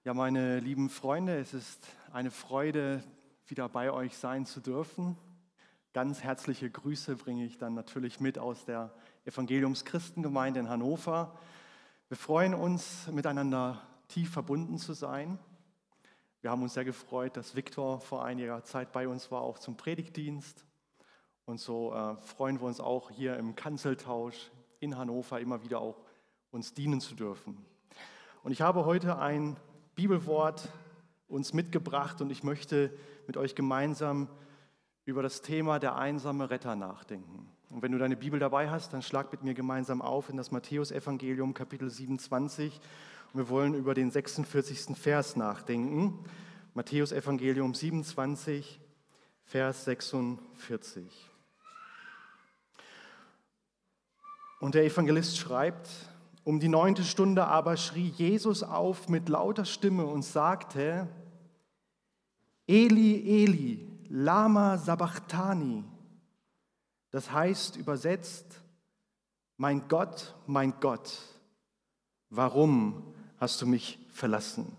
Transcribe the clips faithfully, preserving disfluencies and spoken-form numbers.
Ja, meine lieben Freunde, es ist eine Freude, wieder bei euch sein zu dürfen. Ganz herzliche Grüße bringe ich dann natürlich mit aus der Evangeliums-Christengemeinde in Hannover. Wir freuen uns, miteinander tief verbunden zu sein. Wir haben uns sehr gefreut, dass Viktor vor einiger Zeit bei uns war, auch zum Predigtdienst. Und so äh, freuen wir uns auch hier im Kanzeltausch in Hannover immer wieder auch uns dienen zu dürfen. Und ich habe heute ein Bibelwort uns mitgebracht und ich möchte mit euch gemeinsam über das Thema der einsame Retter nachdenken. Und wenn du deine Bibel dabei hast, dann schlag mit mir gemeinsam auf in das Matthäusevangelium Kapitel siebenundzwanzig und wir wollen über den sechsundvierzigsten Vers nachdenken. Matthäusevangelium siebenundzwanzig, Vers sechsundvierzig. Und der Evangelist schreibt: Um die neunte Stunde aber schrie Jesus auf mit lauter Stimme und sagte: Eli, Eli, lama sabachthani. Das heißt übersetzt: Mein Gott, mein Gott, warum hast du mich verlassen?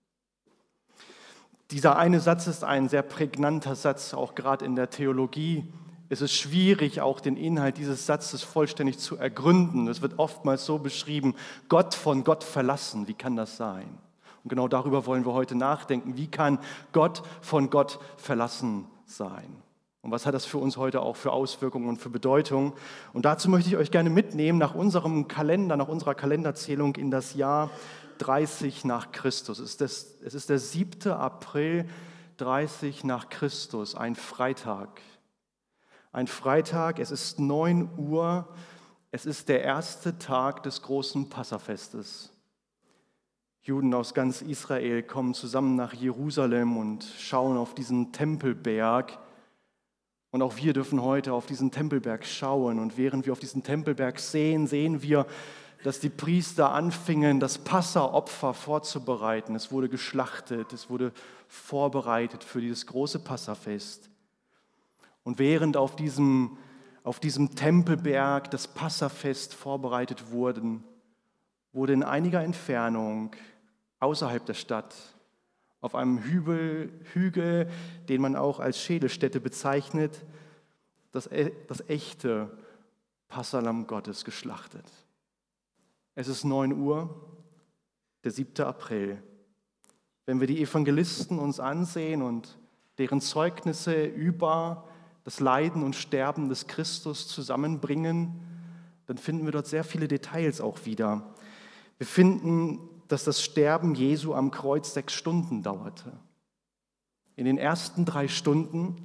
Dieser eine Satz ist ein sehr prägnanter Satz, auch gerade in der Theologie. Es ist schwierig, auch den Inhalt dieses Satzes vollständig zu ergründen. Es wird oftmals so beschrieben: Gott von Gott verlassen. Wie kann das sein? Und genau darüber wollen wir heute nachdenken. Wie kann Gott von Gott verlassen sein? Und was hat das für uns heute auch für Auswirkungen und für Bedeutung? Und dazu möchte ich euch gerne mitnehmen nach unserem Kalender, nach unserer Kalenderzählung in das Jahr dreißig nach Christus. Es ist, das, es ist der siebte April dreißig nach Christus, ein Freitag. Ein Freitag, es ist neun Uhr, es ist der erste Tag des großen Passafestes. Juden aus ganz Israel kommen zusammen nach Jerusalem und schauen auf diesen Tempelberg. Und auch wir dürfen heute auf diesen Tempelberg schauen. Und während wir auf diesen Tempelberg sehen, sehen wir, dass die Priester anfingen, das Passaopfer vorzubereiten. Es wurde geschlachtet, es wurde vorbereitet für dieses große Passafest. Und während auf diesem, auf diesem Tempelberg das Passafest vorbereitet wurde, wurde in einiger Entfernung außerhalb der Stadt auf einem Hügel, Hügel, den man auch als Schädelstätte bezeichnet, das, das echte Passahlamm Gottes geschlachtet. Es ist neun Uhr, der siebte April. Wenn wir die Evangelisten uns ansehen und deren Zeugnisse über das Leiden und Sterben des Christus zusammenbringen, dann finden wir dort sehr viele Details auch wieder. Wir finden, dass das Sterben Jesu am Kreuz sechs Stunden dauerte. In den ersten drei Stunden,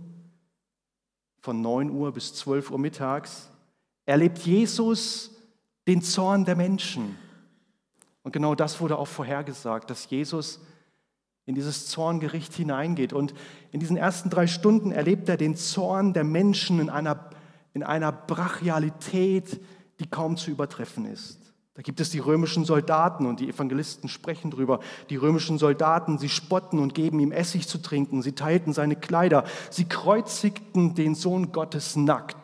von neun Uhr bis zwölf Uhr mittags, erlebt Jesus den Zorn der Menschen. Und genau das wurde auch vorhergesagt, dass Jesus in dieses Zorngericht hineingeht. Und in diesen ersten drei Stunden erlebt er den Zorn der Menschen in einer, in einer Brachialität, die kaum zu übertreffen ist. Da gibt es die römischen Soldaten und die Evangelisten sprechen drüber. Die römischen Soldaten, sie spotten und geben ihm Essig zu trinken. Sie teilten seine Kleider. Sie kreuzigten den Sohn Gottes nackt,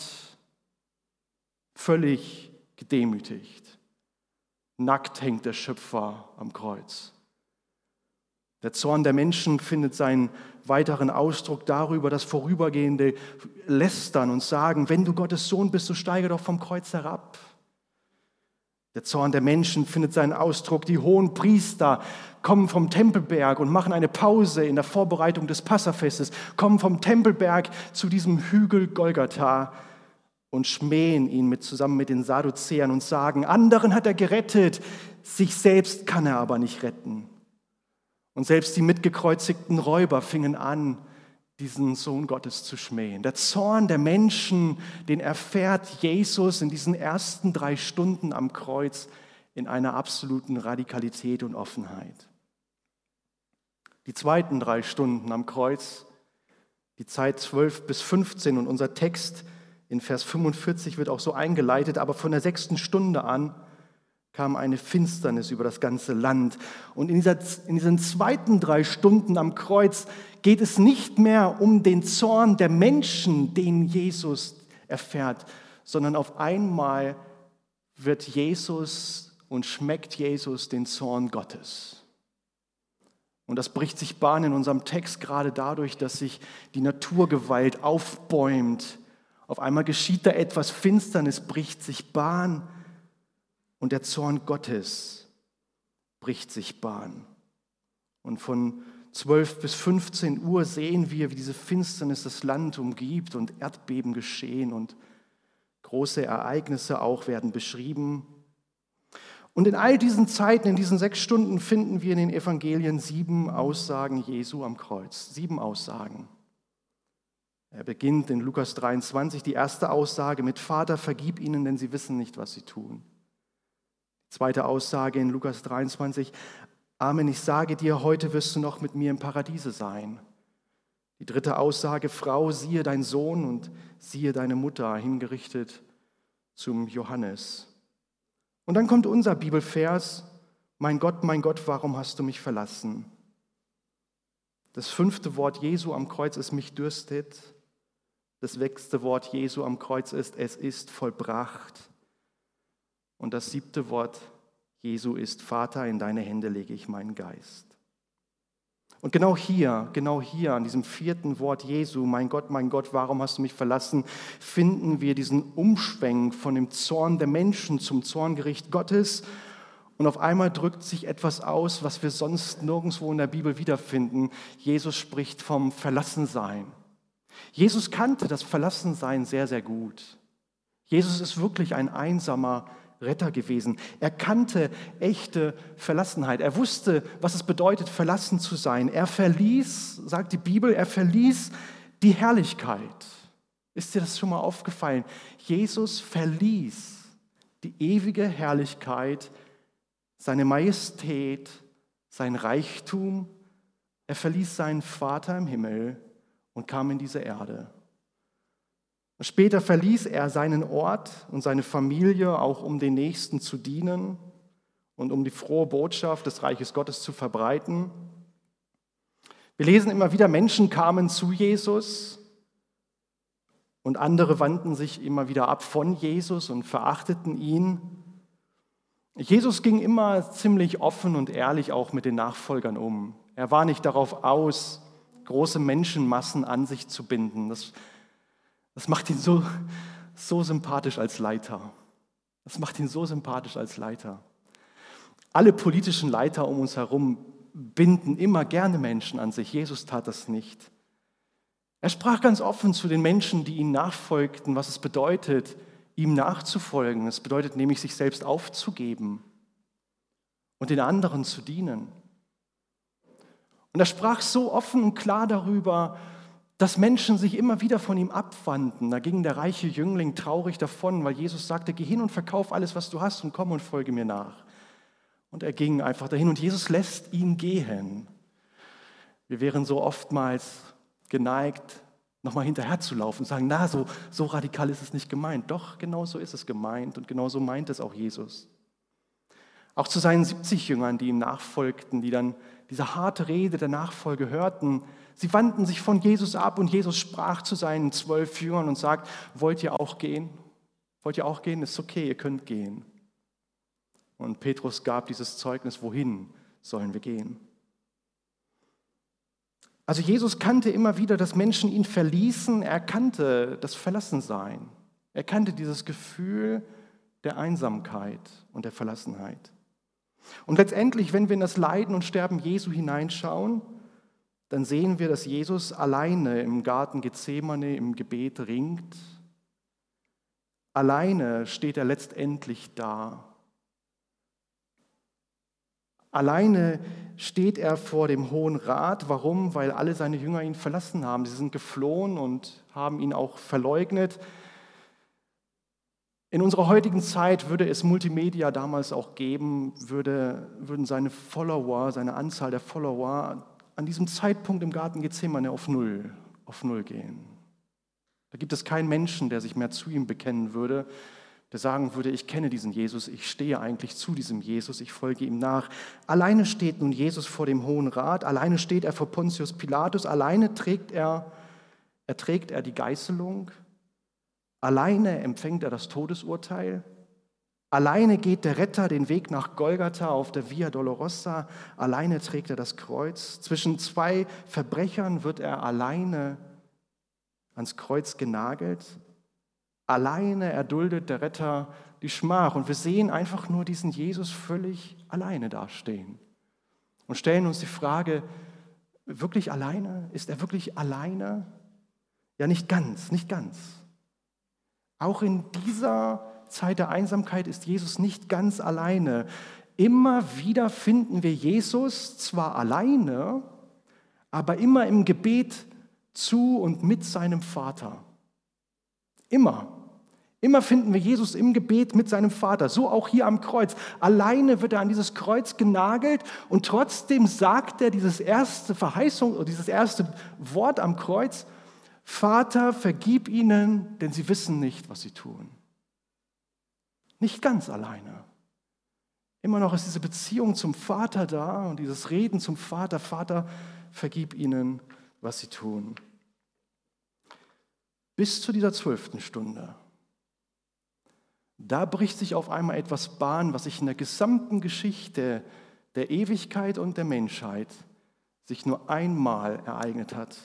völlig gedemütigt. Nackt hängt der Schöpfer am Kreuz. Der Zorn der Menschen findet seinen weiteren Ausdruck darüber, dass Vorübergehende lästern und sagen: Wenn du Gottes Sohn bist, so steige doch vom Kreuz herab. Der Zorn der Menschen findet seinen Ausdruck. Die hohen Priester kommen vom Tempelberg und machen eine Pause in der Vorbereitung des Passafestes, kommen vom Tempelberg zu diesem Hügel Golgatha und schmähen ihn mit, zusammen mit den Sadduzäern und sagen: Anderen hat er gerettet, sich selbst kann er aber nicht retten. Und selbst die mitgekreuzigten Räuber fingen an, diesen Sohn Gottes zu schmähen. Der Zorn der Menschen, den erfährt Jesus in diesen ersten drei Stunden am Kreuz in einer absoluten Radikalität und Offenheit. Die zweiten drei Stunden am Kreuz, die Zeit zwölf bis fünfzehn, und unser Text in Vers fünfundvierzig wird auch so eingeleitet, aber von der sechsten Stunde an kam eine Finsternis über das ganze Land. Und in, dieser, in diesen zweiten drei Stunden am Kreuz geht es nicht mehr um den Zorn der Menschen, den Jesus erfährt, sondern auf einmal wird Jesus und schmeckt Jesus den Zorn Gottes. Und das bricht sich Bahn in unserem Text gerade dadurch, dass sich die Naturgewalt aufbäumt. Auf einmal geschieht da etwas, Finsternis bricht sich Bahn und der Zorn Gottes bricht sich Bahn. Und von zwölf bis fünfzehn Uhr sehen wir, wie diese Finsternis das Land umgibt und Erdbeben geschehen und große Ereignisse auch werden beschrieben. Und in all diesen Zeiten, in diesen sechs Stunden finden wir in den Evangelien sieben Aussagen Jesu am Kreuz. Sieben Aussagen. Er beginnt in Lukas dreiundzwanzig, die erste Aussage mit Vater, vergib ihnen, denn sie wissen nicht, was sie tun. Die zweite Aussage in Lukas dreiundzwanzig, Amen, ich sage dir, heute wirst du noch mit mir im Paradiese sein. Die dritte Aussage, Frau, siehe dein Sohn und siehe deine Mutter, hingerichtet zum Johannes. Und dann kommt unser Bibelvers, mein Gott, mein Gott, warum hast du mich verlassen? Das fünfte Wort Jesu am Kreuz ist, mich dürstet. Das sechste Wort Jesu am Kreuz ist, es ist vollbracht. Und das siebte Wort Jesu ist, Vater, in deine Hände lege ich meinen Geist. Und genau hier, genau hier an diesem vierten Wort Jesu, mein Gott, mein Gott, warum hast du mich verlassen, finden wir diesen Umschwenk von dem Zorn der Menschen zum Zorngericht Gottes. Und auf einmal drückt sich etwas aus, was wir sonst nirgendwo in der Bibel wiederfinden. Jesus spricht vom Verlassensein. Jesus kannte das Verlassensein sehr, sehr gut. Jesus ist wirklich ein einsamer Retter gewesen. Er kannte echte Verlassenheit. Er wusste, was es bedeutet, verlassen zu sein. Er verließ, sagt die Bibel, er verließ die Herrlichkeit. Ist dir das schon mal aufgefallen? Jesus verließ die ewige Herrlichkeit, seine Majestät, sein Reichtum. Er verließ seinen Vater im Himmel und kam in diese Erde. Später verließ er seinen Ort und seine Familie, auch um den Nächsten zu dienen und um die frohe Botschaft des Reiches Gottes zu verbreiten. Wir lesen immer wieder, Menschen kamen zu Jesus und andere wandten sich immer wieder ab von Jesus und verachteten ihn. Jesus ging immer ziemlich offen und ehrlich auch mit den Nachfolgern um. Er war nicht darauf aus, große Menschenmassen an sich zu binden. Das Das macht ihn so, so sympathisch als Leiter. Das macht ihn so sympathisch als Leiter. Alle politischen Leiter um uns herum binden immer gerne Menschen an sich. Jesus tat das nicht. Er sprach ganz offen zu den Menschen, die ihm nachfolgten, was es bedeutet, ihm nachzufolgen. Es bedeutet nämlich, sich selbst aufzugeben und den anderen zu dienen. Und er sprach so offen und klar darüber, dass Menschen sich immer wieder von ihm abwandten. Da ging der reiche Jüngling traurig davon, weil Jesus sagte, geh hin und verkauf alles, was du hast und komm und folge mir nach. Und er ging einfach dahin und Jesus lässt ihn gehen. Wir wären so oftmals geneigt, nochmal hinterher zu laufen und sagen, na, so, so radikal ist es nicht gemeint. Doch, genau so ist es gemeint und genau so meint es auch Jesus. Auch zu seinen siebzig Jüngern, die ihm nachfolgten, die dann diese harte Rede der Nachfolge hörten, sie wandten sich von Jesus ab und Jesus sprach zu seinen zwölf Jüngern und sagt, wollt ihr auch gehen? Wollt ihr auch gehen? Ist okay, ihr könnt gehen. Und Petrus gab dieses Zeugnis, wohin sollen wir gehen? Also Jesus kannte immer wieder, dass Menschen ihn verließen. Er kannte das Verlassensein. Er kannte dieses Gefühl der Einsamkeit und der Verlassenheit. Und letztendlich, wenn wir in das Leiden und Sterben Jesu hineinschauen, dann sehen wir, dass Jesus alleine im Garten Gethsemane im Gebet ringt. Alleine steht er letztendlich da. Alleine steht er vor dem Hohen Rat. Warum? Weil alle seine Jünger ihn verlassen haben. Sie sind geflohen und haben ihn auch verleugnet. In unserer heutigen Zeit würde es Multimedia damals auch geben, würde, würden seine Follower, seine Anzahl der Follower an diesem Zeitpunkt im Garten Gethsemane auf Null, auf Null gehen. Da gibt es keinen Menschen, der sich mehr zu ihm bekennen würde, der sagen würde, ich kenne diesen Jesus, ich stehe eigentlich zu diesem Jesus, ich folge ihm nach. Alleine steht nun Jesus vor dem Hohen Rat, alleine steht er vor Pontius Pilatus, alleine trägt er, erträgt er die Geißelung, alleine empfängt er das Todesurteil, Alleine geht der Retter den Weg nach Golgatha auf der Via Dolorosa. Alleine trägt er das Kreuz. Zwischen zwei Verbrechern wird er alleine ans Kreuz genagelt. Alleine erduldet der Retter die Schmach. Und wir sehen einfach nur diesen Jesus völlig alleine dastehen. Und stellen uns die Frage, wirklich alleine? Ist er wirklich alleine? Ja, nicht ganz, nicht ganz. Auch in dieser Zeit der Einsamkeit ist Jesus nicht ganz alleine. Immer wieder finden wir Jesus zwar alleine, aber immer im Gebet zu und mit seinem Vater. Immer. Immer finden wir Jesus im Gebet mit seinem Vater. So auch hier am Kreuz. Alleine wird er an dieses Kreuz genagelt und trotzdem sagt er dieses erste Verheißung oder dieses erste Wort am Kreuz: Vater, vergib ihnen, denn sie wissen nicht, was sie tun. Nicht ganz alleine. Immer noch ist diese Beziehung zum Vater da und dieses Reden zum Vater: Vater, vergib ihnen, was sie tun. Bis zu dieser zwölften Stunde. Da bricht sich auf einmal etwas Bahn, was sich in der gesamten Geschichte der Ewigkeit und der Menschheit sich nur einmal ereignet hat.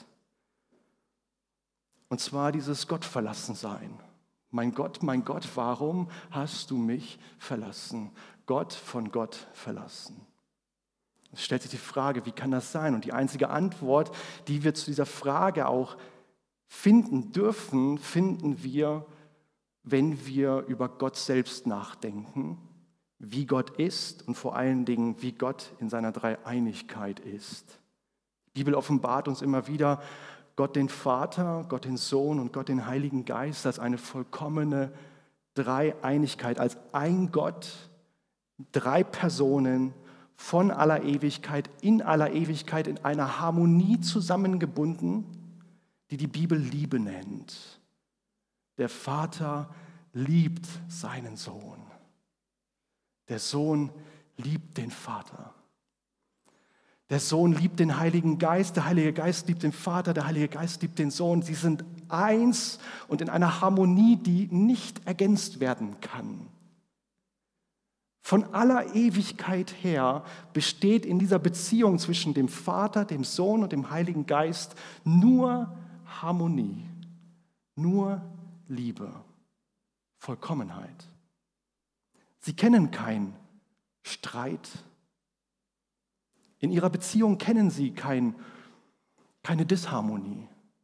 Und zwar dieses Gottverlassensein. Mein Gott, mein Gott, warum hast du mich verlassen? Gott von Gott verlassen. Es stellt sich die Frage, wie kann das sein? Und die einzige Antwort, die wir zu dieser Frage auch finden dürfen, finden wir, wenn wir über Gott selbst nachdenken, wie Gott ist und vor allen Dingen, wie Gott in seiner Dreieinigkeit ist. Die Bibel offenbart uns immer wieder Gott den Vater, Gott den Sohn und Gott den Heiligen Geist als eine vollkommene Dreieinigkeit, als ein Gott, drei Personen von aller Ewigkeit, in aller Ewigkeit, in einer Harmonie zusammengebunden, die die Bibel Liebe nennt. Der Vater liebt seinen Sohn. Der Sohn liebt den Vater. Der Sohn liebt den Heiligen Geist, der Heilige Geist liebt den Vater, der Heilige Geist liebt den Sohn. Sie sind eins und in einer Harmonie, die nicht ergänzt werden kann. Von aller Ewigkeit her besteht in dieser Beziehung zwischen dem Vater, dem Sohn und dem Heiligen Geist nur Harmonie, nur Liebe, Vollkommenheit. Sie kennen keinen Streit. In ihrer Beziehung kennen sie kein, keine Disharmonie,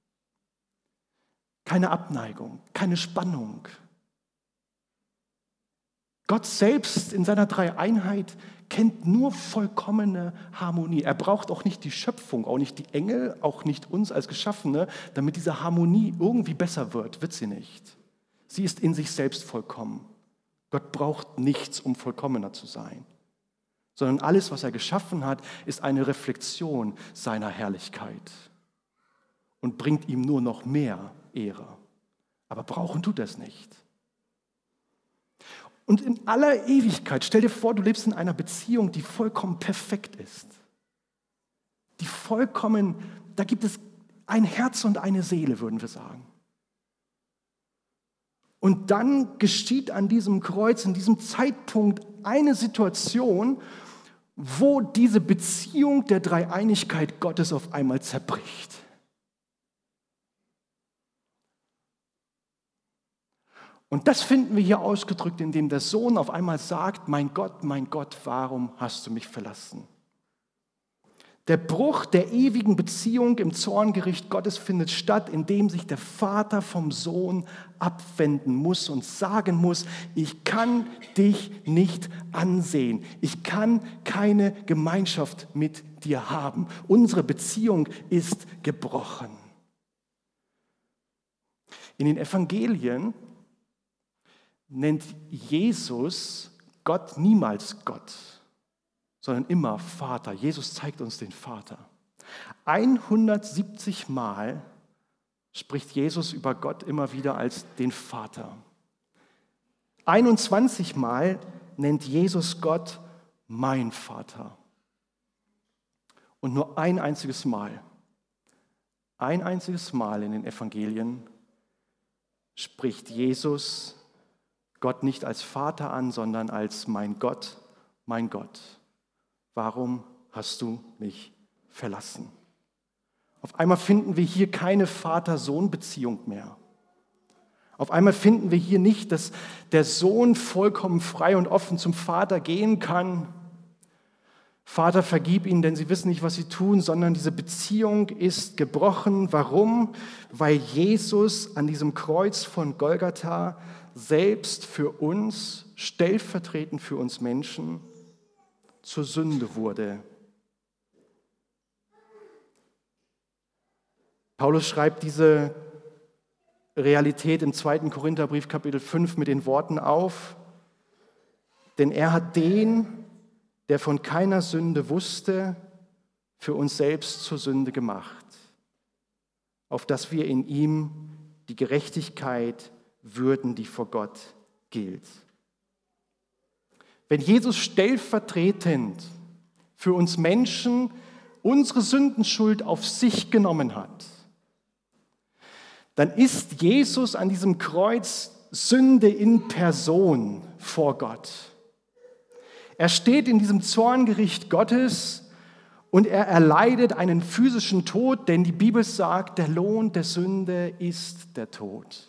keine Abneigung, keine Spannung. Gott selbst in seiner Dreieinheit kennt nur vollkommene Harmonie. Er braucht auch nicht die Schöpfung, auch nicht die Engel, auch nicht uns als Geschaffene, damit diese Harmonie irgendwie besser wird. Wird sie nicht. Sie ist in sich selbst vollkommen. Gott braucht nichts, um vollkommener zu sein, sondern alles, was er geschaffen hat, ist eine Reflexion seiner Herrlichkeit und bringt ihm nur noch mehr Ehre. Aber brauchen tut er es nicht. Und in aller Ewigkeit, stell dir vor, du lebst in einer Beziehung, die vollkommen perfekt ist. Die vollkommen, da gibt es ein Herz und eine Seele, würden wir sagen. Und dann geschieht an diesem Kreuz, in diesem Zeitpunkt eine Situation, wo diese Beziehung der Dreieinigkeit Gottes auf einmal zerbricht. Und das finden wir hier ausgedrückt, indem der Sohn auf einmal sagt: Mein Gott, mein Gott, warum hast du mich verlassen? Der Bruch der ewigen Beziehung im Zorngericht Gottes findet statt, indem sich der Vater vom Sohn abwenden muss und sagen muss: Ich kann dich nicht ansehen. Ich kann keine Gemeinschaft mit dir haben. Unsere Beziehung ist gebrochen. In den Evangelien nennt Jesus Gott niemals Gott, sondern immer Vater. Jesus zeigt uns den Vater. hundertsiebzig Mal spricht Jesus über Gott immer wieder als den Vater. einundzwanzig Mal nennt Jesus Gott mein Vater. Und nur ein einziges Mal, ein einziges Mal in den Evangelien spricht Jesus Gott nicht als Vater an, sondern als mein Gott, mein Gott. Warum hast du mich verlassen? Auf einmal finden wir hier keine Vater-Sohn-Beziehung mehr. Auf einmal finden wir hier nicht, dass der Sohn vollkommen frei und offen zum Vater gehen kann. Vater, vergib ihnen, denn sie wissen nicht, was sie tun, sondern diese Beziehung ist gebrochen. Warum? Weil Jesus an diesem Kreuz von Golgatha selbst für uns, stellvertretend für uns Menschen, zur Sünde wurde. Paulus schreibt diese Realität im zweiten Korintherbrief, Kapitel fünf, mit den Worten auf: Denn er hat den, der von keiner Sünde wusste, für uns selbst zur Sünde gemacht, auf dass wir in ihm die Gerechtigkeit würden, die vor Gott gilt. Wenn Jesus stellvertretend für uns Menschen unsere Sündenschuld auf sich genommen hat, dann ist Jesus an diesem Kreuz Sünde in Person vor Gott. Er steht in diesem Zorngericht Gottes und er erleidet einen physischen Tod, denn die Bibel sagt, der Lohn der Sünde ist der Tod.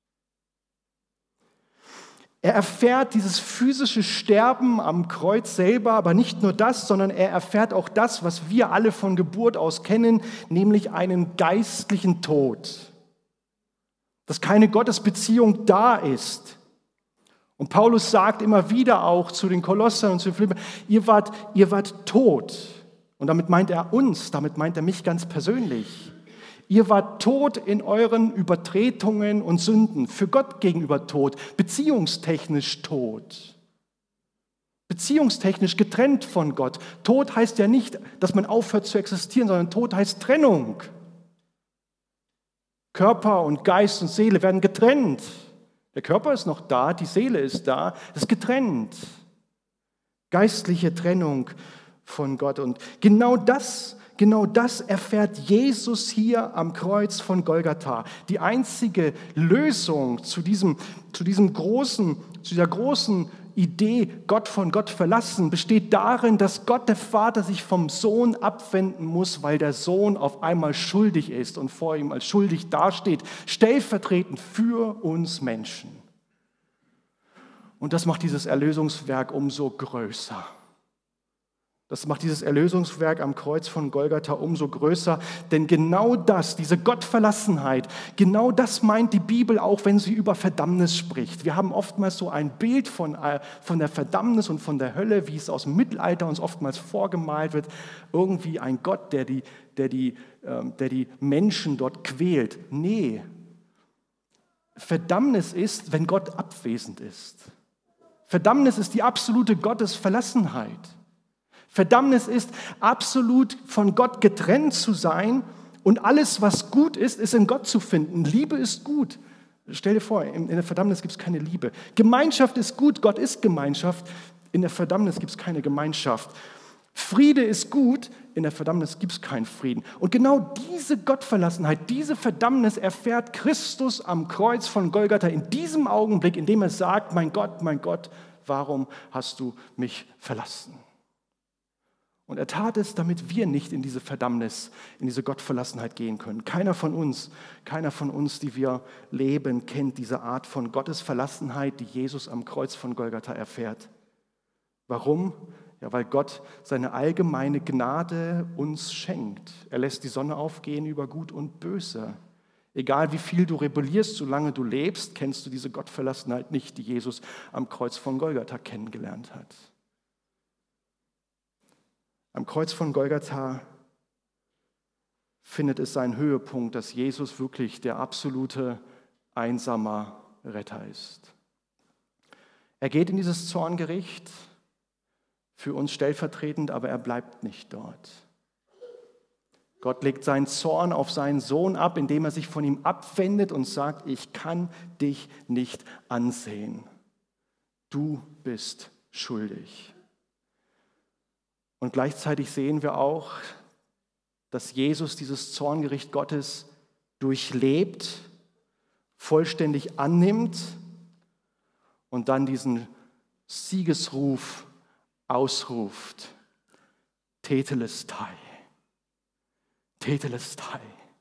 Er erfährt dieses physische Sterben am Kreuz selber, aber nicht nur das, sondern er erfährt auch das, was wir alle von Geburt aus kennen, nämlich einen geistlichen Tod. Dass keine Gottesbeziehung da ist. Und Paulus sagt immer wieder auch zu den Kolossern und zu den Philippern, ihr wart, ihr wart tot. Und damit meint er uns, damit meint er mich ganz persönlich. Ihr wart tot in euren Übertretungen und Sünden, für Gott gegenüber tot, beziehungstechnisch tot. Beziehungstechnisch getrennt von Gott. Tod heißt ja nicht, dass man aufhört zu existieren, sondern Tod heißt Trennung. Körper und Geist und Seele werden getrennt. Der Körper ist noch da, die Seele ist da, es ist getrennt. Geistliche Trennung von Gott. Und genau das, genau das erfährt Jesus hier am Kreuz von Golgatha. Die einzige Lösung zu diesem, zu diesem großen, zu dieser großen Idee, Gott von Gott verlassen, besteht darin, dass Gott der Vater sich vom Sohn abwenden muss, weil der Sohn auf einmal schuldig ist und vor ihm als schuldig dasteht, stellvertretend für uns Menschen. Und das macht dieses Erlösungswerk umso größer. Das macht dieses Erlösungswerk am Kreuz von Golgatha umso größer, denn genau das, diese Gottverlassenheit, genau das meint die Bibel auch, wenn sie über Verdammnis spricht. Wir haben oftmals so ein Bild von, von der Verdammnis und von der Hölle, wie es aus dem Mittelalter uns oftmals vorgemalt wird, irgendwie ein Gott, der die, der die, der die Menschen dort quält. Nee, Verdammnis ist, wenn Gott abwesend ist. Verdammnis ist die absolute Gottesverlassenheit. Verdammnis ist, absolut von Gott getrennt zu sein und alles, was gut ist, ist in Gott zu finden. Liebe ist gut. Stell dir vor, in der Verdammnis gibt es keine Liebe. Gemeinschaft ist gut, Gott ist Gemeinschaft. In der Verdammnis gibt es keine Gemeinschaft. Friede ist gut, in der Verdammnis gibt es keinen Frieden. Und genau diese Gottverlassenheit, diese Verdammnis erfährt Christus am Kreuz von Golgatha in diesem Augenblick, in dem er sagt, mein Gott, mein Gott, warum hast du mich verlassen? Und er tat es, damit wir nicht in diese Verdammnis, in diese Gottverlassenheit gehen können. Keiner von uns, keiner von uns, die wir leben, kennt diese Art von Gottesverlassenheit, die Jesus am Kreuz von Golgatha erfährt. Warum? Ja, weil Gott seine allgemeine Gnade uns schenkt. Er lässt die Sonne aufgehen über Gut und Böse. Egal wie viel du rebellierst, solange du lebst, kennst du diese Gottverlassenheit nicht, die Jesus am Kreuz von Golgatha kennengelernt hat. Am Kreuz von Golgatha findet es seinen Höhepunkt, dass Jesus wirklich der absolute einsamer Retter ist. Er geht in dieses Zorngericht für uns stellvertretend, aber er bleibt nicht dort. Gott legt seinen Zorn auf seinen Sohn ab, indem er sich von ihm abwendet und sagt, ich kann dich nicht ansehen. Du bist schuldig. Und gleichzeitig sehen wir auch, dass Jesus dieses Zorngericht Gottes durchlebt, vollständig annimmt und dann diesen Siegesruf ausruft. Tetelestai. Tetelestai.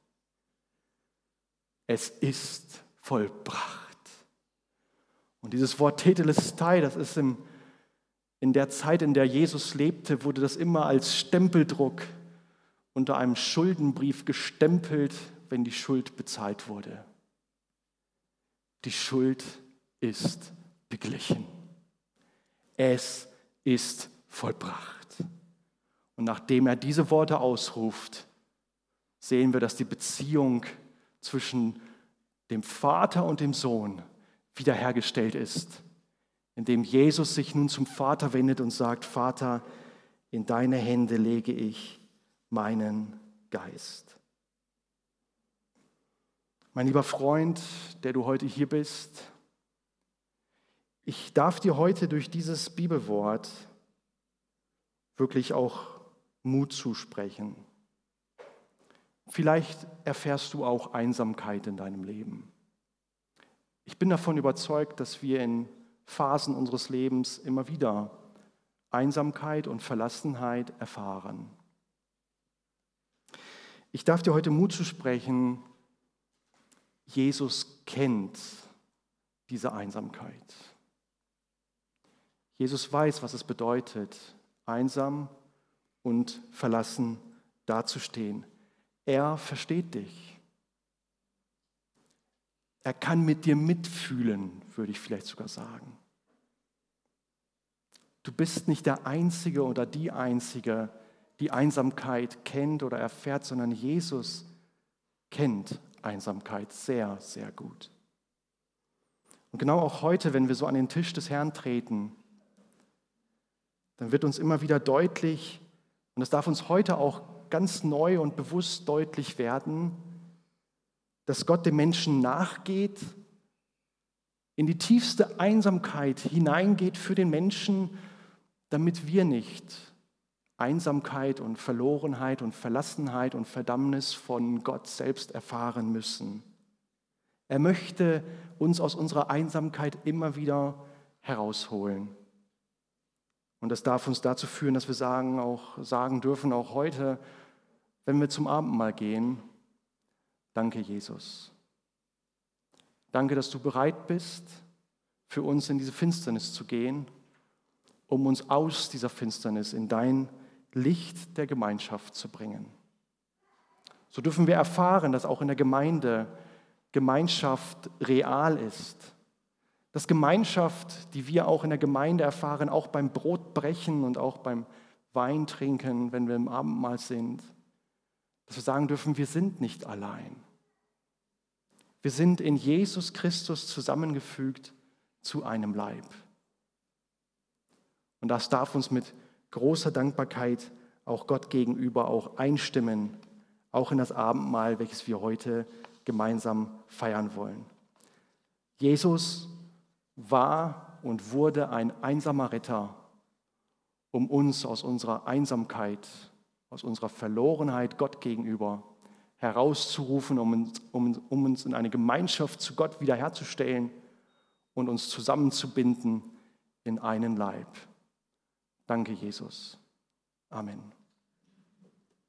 Es ist vollbracht. Und dieses Wort Tetelestai, das ist im, in der Zeit, in der Jesus lebte, wurde das immer als Stempeldruck unter einem Schuldenbrief gestempelt, wenn die Schuld bezahlt wurde. Die Schuld ist beglichen. Es ist vollbracht. Und nachdem er diese Worte ausruft, sehen wir, dass die Beziehung zwischen dem Vater und dem Sohn wiederhergestellt ist, indem Jesus sich nun zum Vater wendet und sagt, Vater, in deine Hände lege ich meinen Geist. Mein lieber Freund, der du heute hier bist, ich darf dir heute durch dieses Bibelwort wirklich auch Mut zusprechen. Vielleicht erfährst du auch Einsamkeit in deinem Leben. Ich bin davon überzeugt, dass wir in Phasen unseres Lebens immer wieder Einsamkeit und Verlassenheit erfahren. Ich darf dir heute Mut zusprechen, Jesus kennt diese Einsamkeit. Jesus weiß, was es bedeutet, einsam und verlassen dazustehen. Er versteht dich. Er kann mit dir mitfühlen, würde ich vielleicht sogar sagen. Du bist nicht der Einzige oder die Einzige, die Einsamkeit kennt oder erfährt, sondern Jesus kennt Einsamkeit sehr, sehr gut. Und genau auch heute, wenn wir so an den Tisch des Herrn treten, dann wird uns immer wieder deutlich, und es darf uns heute auch ganz neu und bewusst deutlich werden, dass Gott dem Menschen nachgeht, in die tiefste Einsamkeit hineingeht für den Menschen, damit wir nicht Einsamkeit und Verlorenheit und Verlassenheit und Verdammnis von Gott selbst erfahren müssen. Er möchte uns aus unserer Einsamkeit immer wieder herausholen. Und das darf uns dazu führen, dass wir sagen, auch, sagen dürfen, auch heute, wenn wir zum Abendmahl gehen, danke Jesus. Danke, dass du bereit bist, für uns in diese Finsternis zu gehen, um uns aus dieser Finsternis in dein Licht der Gemeinschaft zu bringen. So dürfen wir erfahren, dass auch in der Gemeinde Gemeinschaft real ist. Dass Gemeinschaft, die wir auch in der Gemeinde erfahren, auch beim Brotbrechen und auch beim Weintrinken, wenn wir im Abendmahl sind, dass wir sagen dürfen, wir sind nicht allein. Wir sind in Jesus Christus zusammengefügt zu einem Leib. Und das darf uns mit großer Dankbarkeit auch Gott gegenüber auch einstimmen, auch in das Abendmahl, welches wir heute gemeinsam feiern wollen. Jesus war und wurde ein einsamer Retter, um uns aus unserer Einsamkeit, aus unserer Verlorenheit Gott gegenüber herauszurufen, um uns, um, um uns in eine Gemeinschaft zu Gott wiederherzustellen und uns zusammenzubinden in einen Leib. Danke, Jesus. Amen.